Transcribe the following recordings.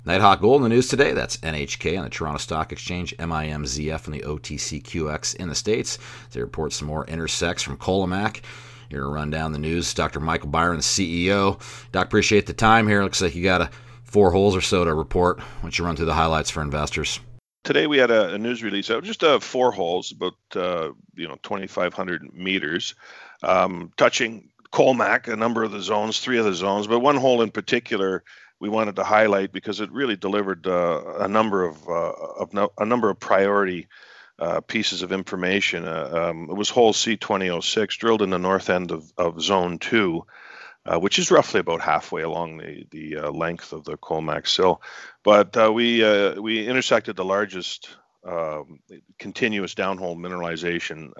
Nighthawk Gold in the news today. That's NHK on the Toronto Stock Exchange, MIMZF on the OTCQX in the States. They report some more intersects from Kolomac. Here to run down the news, Dr. Michael Byron, the CEO. Doc, appreciate the time here. Looks like you got 4 holes or so to report. Why don't you run through the highlights for investors? Today we had a news release out, just 4 holes, about 2,500 meters, touching Kolomac, a number of the zones, 3 of the zones, but one hole in particular we wanted to highlight because it really delivered a number of priority pieces of information. It was hole C2006, drilled in the north end of Zone 2. Which is roughly about halfway along the length of the Kolomac sill. But we intersected the largest continuous downhole mineralization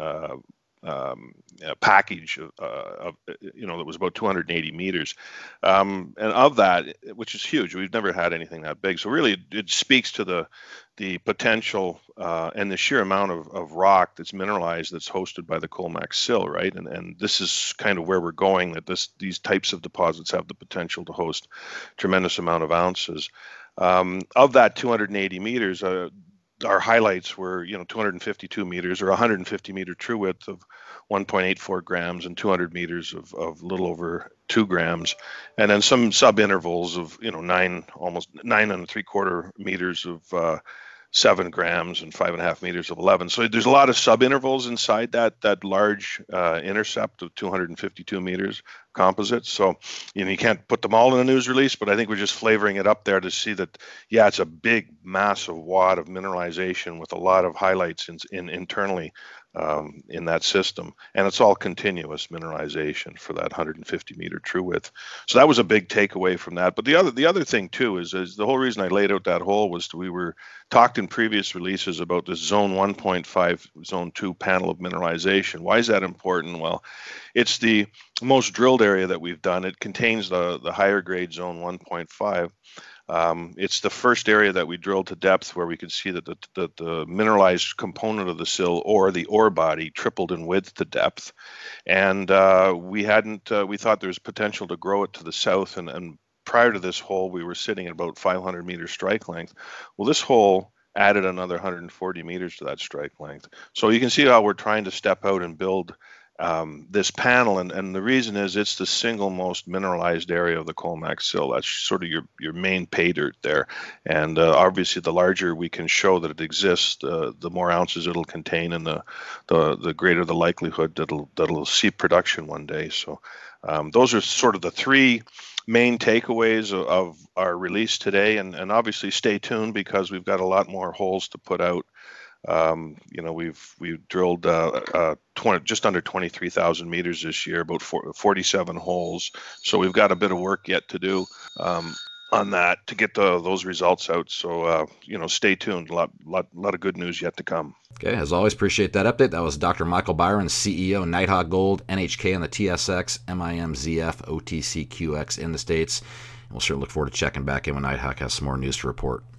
package that was about 280 meters, and of that, which is huge. We've never had anything that big. So really, it speaks to the potential and the sheer amount of rock that's mineralized that's hosted by the Kolomac sill, right? And this is kind of where we're going. That these types of deposits have the potential to host tremendous amount of ounces. Of that 280 meters. Our highlights were, 252 meters or 150 meter true width of 1.84 grams and 200 meters of a little over 2 grams, and then some sub intervals of almost 9.75 meters of 7 grams and 5.5 meters of 11. So there's a lot of sub intervals inside that large intercept of 252 meters composite. So you can't put them all in a news release, but I think we're just flavoring it up there to see that it's a big, massive wad of mineralization with a lot of highlights internally in that system, and it's all continuous mineralization for that 150 meter true width. So that was a big takeaway from that. But the other thing too is the whole reason I laid out that hole was we were talked in previous releases about this zone 1.5, zone 2 panel of mineralization. Why is that important? Well, it's the most drilled area that we've done. It contains the higher grade zone 1.5. It's the first area that we drilled to depth where we could see that the mineralized component of the sill or the ore body tripled in width to depth, and we thought there was potential to grow it to the south. And prior to this hole, we were sitting at about 500 meters strike length. Well, this hole added another 140 meters to that strike length. So you can see how we're trying to step out and build this panel, and the reason is it's the single most mineralized area of the Kolomac sill. That's sort of your main pay dirt there, and obviously the larger we can show that it exists, the more ounces it'll contain, and the greater the likelihood that'll see production one day. So those are sort of the 3 main takeaways of our release today, and obviously stay tuned because we've got a lot more holes to put out. We've drilled just under 23,000 meters this year, about 47 holes. So we've got a bit of work yet to do on that to get those results out. So stay tuned. A lot of good news yet to come. Okay, as always, appreciate that update. That was Dr. Michael Byron, CEO, Nighthawk Gold, NHK on the TSX, MIMZF, OTCQX in the States. And we'll certainly look forward to checking back in when Nighthawk has some more news to report.